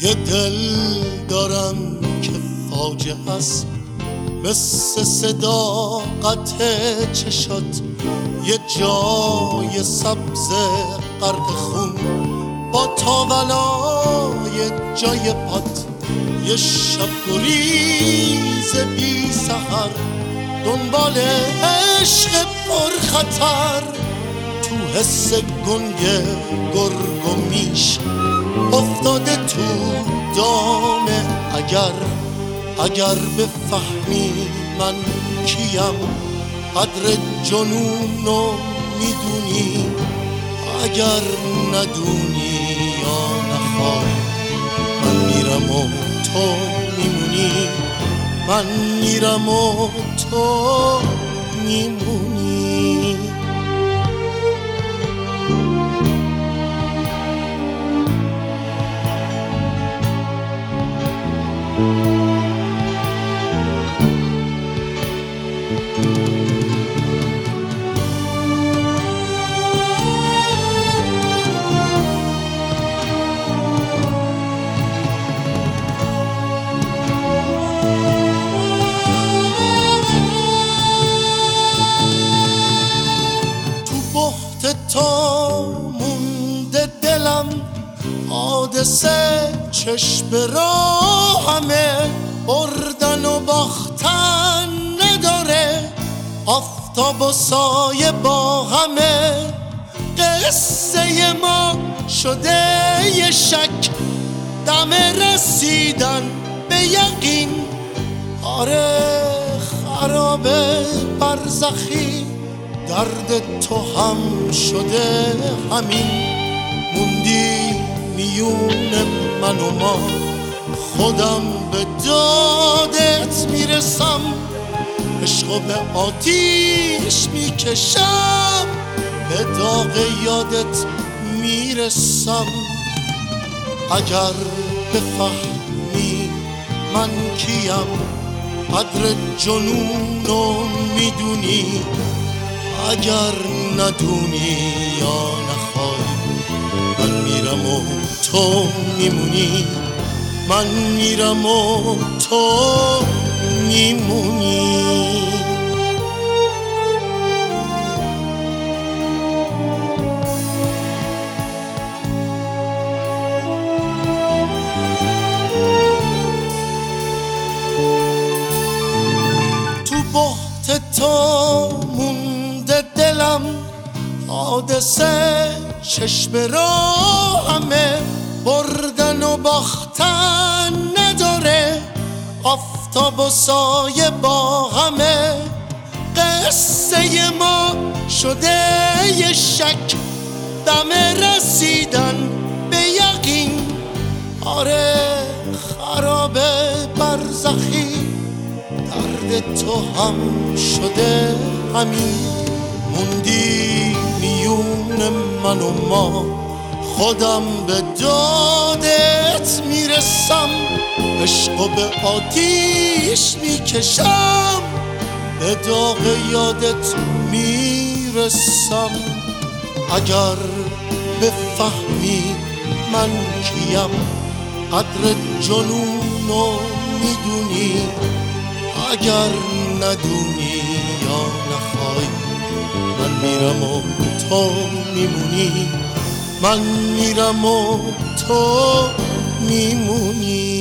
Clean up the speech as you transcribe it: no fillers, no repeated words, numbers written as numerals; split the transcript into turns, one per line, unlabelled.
یه دل دارم که فاجعه است، مثل صداقت چشات، یه جای سبز غرق خون با تاولای جای پات، یه شب گریز بی سحر دنبال عشق پر خطر، تو حس گنگ گرگ و میش افتاده تو دام اگر بفهمی من کیم، قدر جنونو میدونی، اگر ندونی یا نخوای، من میرم و تو میمونی، من میرم و تو میمونی. تا مونده دلم حادثه، چشم راهمه، بردن و باختن نداره، آفتاب و سایه با همه، قصه ما شده یه شک، دم رسیدن به یقین، آره خرابه برزخی، درد تو هم شده همین، موندی میون من و ما، خودم به دادت میرسم، عشقو به آتیش میکشم، به داغ یادت میرسم، اگر بفهمی من کیم، قدر جنونو میدونی، اگر ندونی یا نخوای، من میرم و تو میمونی، من میرم و تو میمونی. تو بحت تو مونده دلم حادثه، چشم راهمه، بردن و باختن نداره، آفتاب و سایه با همه، قصه ما شده یه شک، دم رسیدن به یقین، آره خرابه برزخی، درد تو هم شده همین، موندی میون من و ما، خودم به دادت میرسم، عشقو به آتیش میکشم، به داغ یادت میرسم، اگر بفهمی من کیم، قدر جنونو میدونی، اگر ندونی یا نخوای، من میرم و تو میمونی، من میرم و تو میمونی.